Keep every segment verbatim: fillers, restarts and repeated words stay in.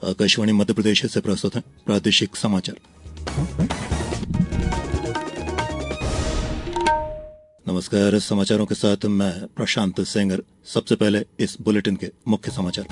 आकाशवाणी मध्य प्रदेश से प्रस्तुत है प्रादेशिक समाचार। नमस्कार, समाचारों के साथ मैं प्रशांत सिंह। सबसे पहले इस बुलेटिन के मुख्य समाचार।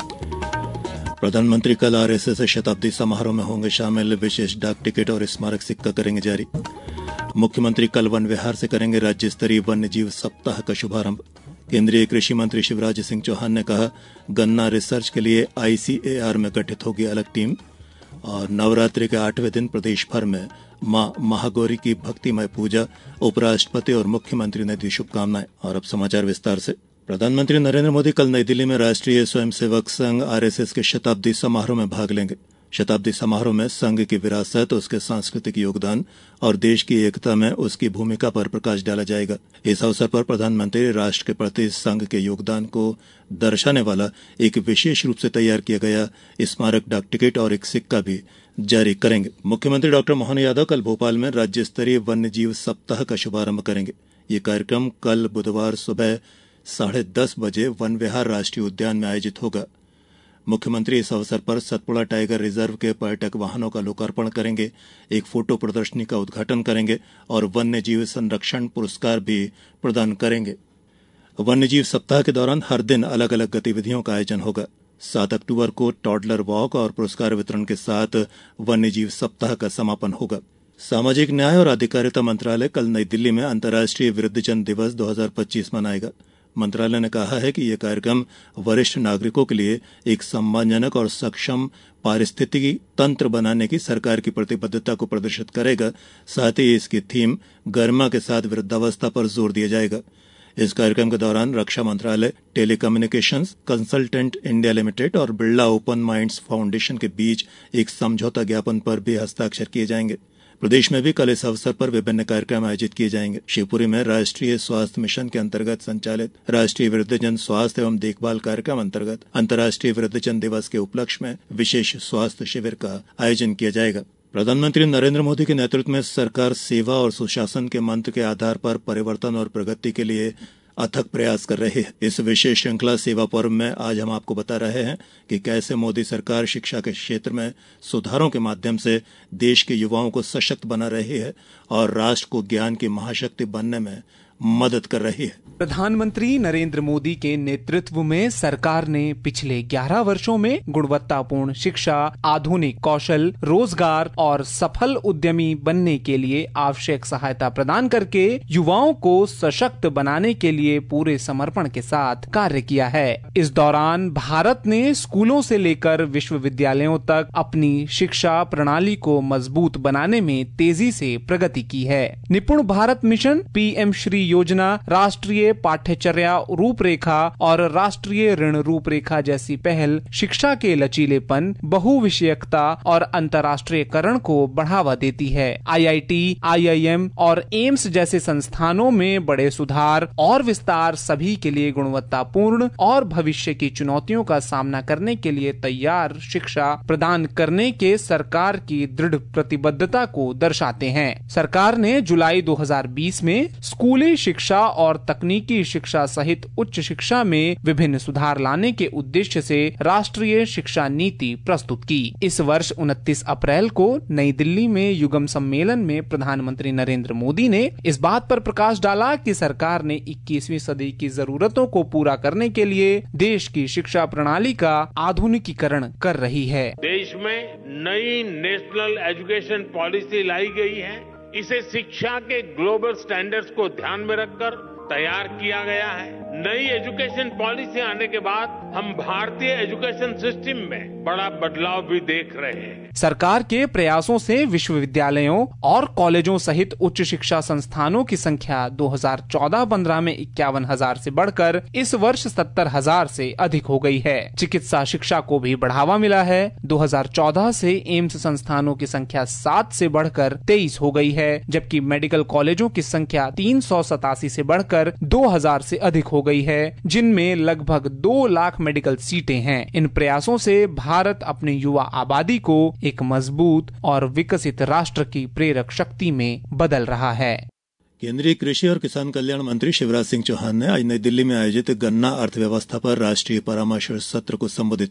प्रधानमंत्री कल आरएसएस शताब्दी समारोह में होंगे शामिल। विशेष डाक टिकट और स्मारक सिक्का करेंगे जारी। मुख्यमंत्री कल वन विहार से करेंगे राज्य स्तरीय वन्य जीव सप्ताह का शुभारंभ। केंद्रीय कृषि मंत्री शिवराज सिंह चौहान ने कहा, गन्ना रिसर्च के लिए आईसीएआर में गठित होगी अलग टीम। और नवरात्रि के आठवें दिन प्रदेश भर में मां महागौरी की भक्तिमय पूजा। उपराष्ट्रपति और मुख्यमंत्री ने दी शुभकामनाएं। और अब समाचार विस्तार से। प्रधानमंत्री नरेंद्र मोदी कल नई दिल्ली में राष्ट्रीय स्वयंसेवक संघ आरएसएस के शताब्दी समारोह में भाग लेंगे। शताब्दी समारोह में संघ की विरासत, उसके सांस्कृतिक योगदान और देश की एकता में उसकी भूमिका पर प्रकाश डाला जाएगा। इस अवसर पर प्रधानमंत्री राष्ट्र के प्रति संघ के योगदान को दर्शाने वाला एक विशेष रूप से तैयार किया गया स्मारक डाक टिकट और एक सिक्का भी जारी करेंगे। मुख्यमंत्री डॉक्टर मोहन यादव कल भोपाल में राज्य स्तरीय वन्य जीव सप्ताह का शुभारंभ करेंगे। ये कार्यक्रम कल बुधवार सुबह साढ़े दस बजे वन विहार राष्ट्रीय उद्यान में आयोजित होगा। मुख्यमंत्री इस अवसर पर सतपुड़ा टाइगर रिजर्व के पर्यटक वाहनों का लोकार्पण करेंगे, एक फोटो प्रदर्शनी का उद्घाटन करेंगे और वन्य जीव संरक्षण पुरस्कार भी प्रदान करेंगे। वन्य जीव सप्ताह के दौरान हर दिन अलग अलग गतिविधियों का आयोजन होगा। सात अक्टूबर को टॉडलर वॉक और पुरस्कार वितरण के साथ वन्य जीव सप्ताह का समापन होगा। सामाजिक न्याय और अधिकारिता मंत्रालय कल नई दिल्ली में अंतर्राष्ट्रीय वृद्धजन दिवस दो हज़ार पच्चीस मनाएगा। मंत्रालय ने कहा है कि यह कार्यक्रम वरिष्ठ नागरिकों के लिए एक सम्मानजनक और सक्षम पारिस्थितिकी तंत्र बनाने की सरकार की प्रतिबद्धता को प्रदर्शित करेगा। साथ ही इसकी थीम गरिमा के साथ वृद्धावस्था पर जोर दिया जाएगा। इस कार्यक्रम के दौरान रक्षा मंत्रालय, टेलीकम्युनिकेशंस कंसल्टेंट इंडिया लिमिटेड और बिरला ओपन माइंड्स फाउंडेशन के बीच एक समझौता ज्ञापन पर भी हस्ताक्षर किए जाएंगे। प्रदेश में भी कल इस अवसर पर विभिन्न कार्यक्रम आयोजित किए जाएंगे। शिवपुरी में राष्ट्रीय स्वास्थ्य मिशन के अंतर्गत संचालित राष्ट्रीय वृद्धजन स्वास्थ्य एवं देखभाल कार्यक्रम अंतर्गत अंतर्राष्ट्रीय वृद्धजन दिवस के उपलक्ष्य में विशेष स्वास्थ्य शिविर का आयोजन किया जाएगा। प्रधानमंत्री नरेंद्र मोदी के नेतृत्व में सरकार सेवा और सुशासन के मंत्र के आधार पर परिवर्तन और प्रगति के लिए अथक प्रयास कर रही है। इस विशेष श्रृंखला सेवा पर्व में आज हम आपको बता रहे हैं कि कैसे मोदी सरकार शिक्षा के क्षेत्र में सुधारों के माध्यम से देश के युवाओं को सशक्त बना रही है और राष्ट्र को ज्ञान की महाशक्ति बनने में मदद कर रही है। प्रधानमंत्री नरेंद्र मोदी के नेतृत्व में सरकार ने पिछले ग्यारह वर्षों में गुणवत्तापूर्ण शिक्षा, आधुनिक कौशल, रोजगार और सफल उद्यमी बनने के लिए आवश्यक सहायता प्रदान करके युवाओं को सशक्त बनाने के लिए पूरे समर्पण के साथ कार्य किया है। इस दौरान भारत ने स्कूलों से लेकर विश्वविद्यालयों तक अपनी शिक्षा प्रणाली को मजबूत बनाने में तेजी से प्रगति की है। निपुण भारत मिशन, पीएम श्री योजना, राष्ट्रीय पाठ्यचर्या रूपरेखा और राष्ट्रीय ऋण रूपरेखा जैसी पहल शिक्षा के लचीलेपन, बहुविषयकता और अंतर्राष्ट्रीयकरण को बढ़ावा देती है। आईआईटी, आईआईएम और एम्स जैसे संस्थानों में बड़े सुधार और विस्तार सभी के लिए गुणवत्तापूर्ण और भविष्य की चुनौतियों का सामना करने के लिए तैयार शिक्षा प्रदान करने के सरकार की दृढ़ प्रतिबद्धता को दर्शाते हैं। सरकार ने जुलाई दो हज़ार बीस में स्कूली शिक्षा और तकनीकी शिक्षा सहित उच्च शिक्षा में विभिन्न सुधार लाने के उद्देश्य से राष्ट्रीय शिक्षा नीति प्रस्तुत की। इस वर्ष उनतीस अप्रैल को नई दिल्ली में युगम सम्मेलन में प्रधानमंत्री नरेंद्र मोदी ने इस बात पर प्रकाश डाला कि सरकार ने इक्कीसवीं सदी की जरूरतों को पूरा करने के लिए देश की शिक्षा प्रणाली का आधुनिकीकरण कर रही है। देश में नई नेशनल एजुकेशन पॉलिसी लाई गई है। इसे शिक्षा के ग्लोबल स्टैंडर्ड्स को ध्यान में रखकर तैयार किया गया है। नई एजुकेशन पॉलिसी आने के बाद हम भारतीय एजुकेशन सिस्टम में बड़ा बदलाव भी देख रहे हैं। सरकार के प्रयासों से विश्वविद्यालयों और कॉलेजों सहित उच्च शिक्षा संस्थानों की संख्या दो हज़ार चौदह पंद्रह में इक्यावन हजार से बढ़कर इस वर्ष सत्तर हजार से अधिक हो गई है। चिकित्सा शिक्षा को भी बढ़ावा मिला है। दो हज़ार चौदह से एम्स संस्थानों की संख्या सात से बढ़कर तेईस हो गई है, जबकि मेडिकल कॉलेजों की संख्या तीन सौ सतासी से बढ़कर दो हज़ार से अधिक हो गई है, जिनमें लगभग दो लाख मेडिकल सीटें हैं। इन प्रयासों से भारत अपनी युवा आबादी को एक मजबूत और विकसित राष्ट्र की प्रेरक शक्ति में बदल रहा है। केंद्रीय कृषि और किसान कल्याण मंत्री शिवराज सिंह चौहान ने आज नई दिल्ली में आयोजित गन्ना अर्थव्यवस्था पर राष्ट्रीय परामर्श सत्र को संबोधित किया।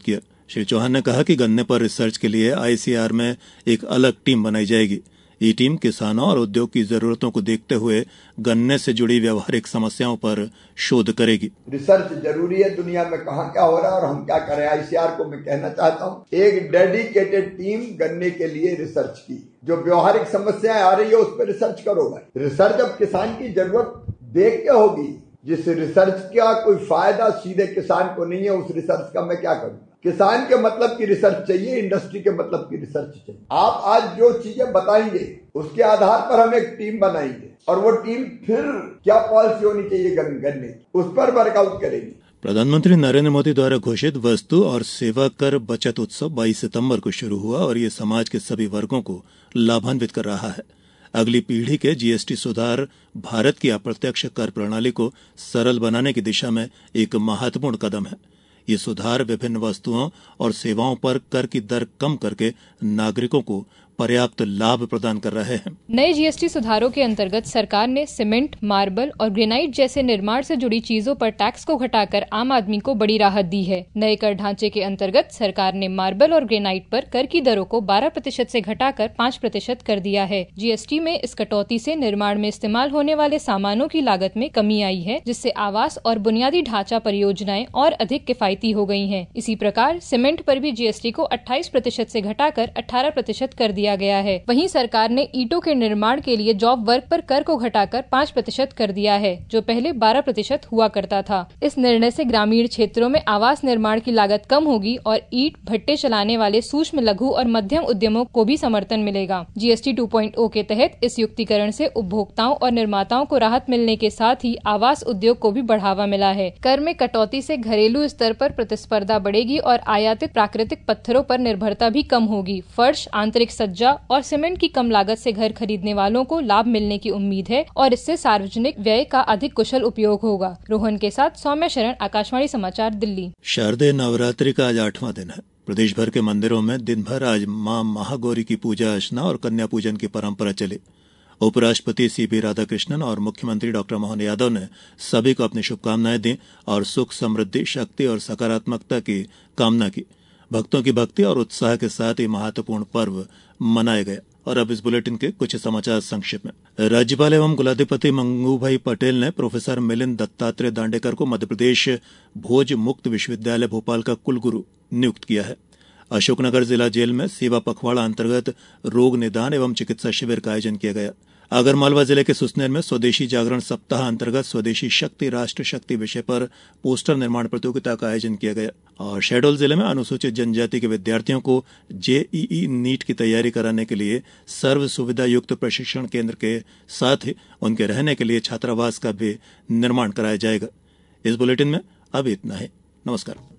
श्री चौहान ने कहा कि गन्ने पर रिसर्च के लिए आईसीएआर में एक अलग टीम बनाई जाएगी। ये टीम किसानों और उद्योग की जरूरतों को देखते हुए गन्ने से जुड़ी व्यावहारिक समस्याओं पर शोध करेगी। रिसर्च जरूरी है, दुनिया में कहाँ क्या हो रहा है और हम क्या करें। आईसीएआर को मैं कहना चाहता हूँ, एक डेडिकेटेड टीम गन्ने के लिए रिसर्च की, जो व्यावहारिक समस्याएं आ रही है उस पर रिसर्च करो। रिसर्च अब किसान की जरूरत देख के होगी। जिस रिसर्च का कोई फायदा सीधे किसान को नहीं है, उस रिसर्च का मैं क्या करूँ। किसान के मतलब की रिसर्च चाहिए, इंडस्ट्री के मतलब की रिसर्च चाहिए। आप आज जो चीजें बताएंगे उसके आधार पर हम एक टीम बनाएंगे और वो टीम फिर क्या पॉलिसी होनी चाहिए गन्ने की, उस पर वर्कआउट करेगी। प्रधानमंत्री नरेंद्र मोदी द्वारा घोषित वस्तु और सेवा कर बचत उत्सव बाईस सितंबर को शुरू हुआ और ये समाज के सभी वर्गों को लाभान्वित कर रहा है। अगली पीढ़ी के जीएसटी सुधार भारत की अप्रत्यक्ष कर प्रणाली को सरल बनाने की दिशा में एक महत्वपूर्ण कदम है। ये सुधार विभिन्न वस्तुओं और सेवाओं पर कर की दर कम करके नागरिकों को पर्याप्त लाभ प्रदान कर रहे हैं। नए जीएसटी सुधारों के अंतर्गत सरकार ने सीमेंट, मार्बल और ग्रेनाइट जैसे निर्माण से जुड़ी चीजों पर टैक्स को घटाकर आम आदमी को बड़ी राहत दी है। नए कर ढांचे के अंतर्गत सरकार ने मार्बल और ग्रेनाइट पर कर की दरों को बारह प्रतिशत से घटाकर पाँच प्रतिशत कर दिया है। जीएसटी में इस कटौती से निर्माण में इस्तेमाल होने वाले सामानों की लागत में कमी आई है, जिससे आवास और बुनियादी ढांचा परियोजनाएं और अधिक किफायती हो गयी है। इसी प्रकार सीमेंट पर भी जीएसटी को अट्ठाईस प्रतिशत से घटाकर अठारह प्रतिशत कर दिया गया है। वहीं सरकार ने ईंटों के निर्माण के लिए जॉब वर्क पर कर को घटाकर पाँच प्रतिशत कर दिया है, जो पहले बारह प्रतिशत हुआ करता था। इस निर्णय से ग्रामीण क्षेत्रों में आवास निर्माण की लागत कम होगी और ईंट भट्टे चलाने वाले सूक्ष्म, लघु और मध्यम उद्यमों को भी समर्थन मिलेगा। जीएसटी टू पॉइंट ओ के तहत इस युक्तिकरण से उपभोक्ताओं और निर्माताओं को राहत मिलने के साथ ही आवास उद्योग को भी बढ़ावा मिला है। कर में कटौती से घरेलू स्तर पर प्रतिस्पर्धा बढ़ेगी और आयातित प्राकृतिक पत्थरों पर निर्भरता भी कम होगी। फर्श, आंतरिक सज्जा और सीमेंट की कम लागत से घर खरीदने वालों को लाभ मिलने की उम्मीद है और इससे सार्वजनिक व्यय का अधिक कुशल उपयोग होगा। रोहन के साथ सौम्या शरण, आकाशवाणी समाचार, दिल्ली। शारदीय नवरात्रि का आज आठवां दिन है। प्रदेश भर के मंदिरों में दिन भर आज मां महागौरी की पूजा अर्चना और कन्या पूजन की परंपरा चली। उपराष्ट्रपति सीपी राधाकृष्णन और मुख्यमंत्री डॉक्टर मोहन यादव ने सभी को अपनी शुभकामनाएं दी और सुख, समृद्धि, शक्ति और सकारात्मकता की कामना की। भक्तों की भक्ति और उत्साह के साथ ये महत्वपूर्ण पर्व मनाया गया। और अब इस बुलेटिन के कुछ समाचार संक्षेप में। राज्यपाल एवं कुलाधिपति मंगूभाई पटेल ने प्रोफेसर मिलिंद दत्तात्रेय दांडेकर को मध्यप्रदेश भोज मुक्त विश्वविद्यालय भोपाल का कुलगुरु नियुक्त किया है। अशोकनगर जिला जेल में सेवा पखवाड़ा अंतर्गत रोग निदान एवं चिकित्सा शिविर का आयोजन किया गया। आगरमालवा जिले के सुसनेर में स्वदेशी जागरण सप्ताह अंतर्गत स्वदेशी शक्ति राष्ट्र शक्ति विषय पर पोस्टर निर्माण प्रतियोगिता का आयोजन किया गया। और शहडोल जिले में अनुसूचित जनजाति के विद्यार्थियों को जेईई नीट की तैयारी कराने के लिए सर्व सुविधा युक्त प्रशिक्षण केंद्र के साथ ही उनके रहने के लिए छात्रावास का भी निर्माण कराया जाएगा। इस बुलेटिन में अब इतना ही। नमस्कार।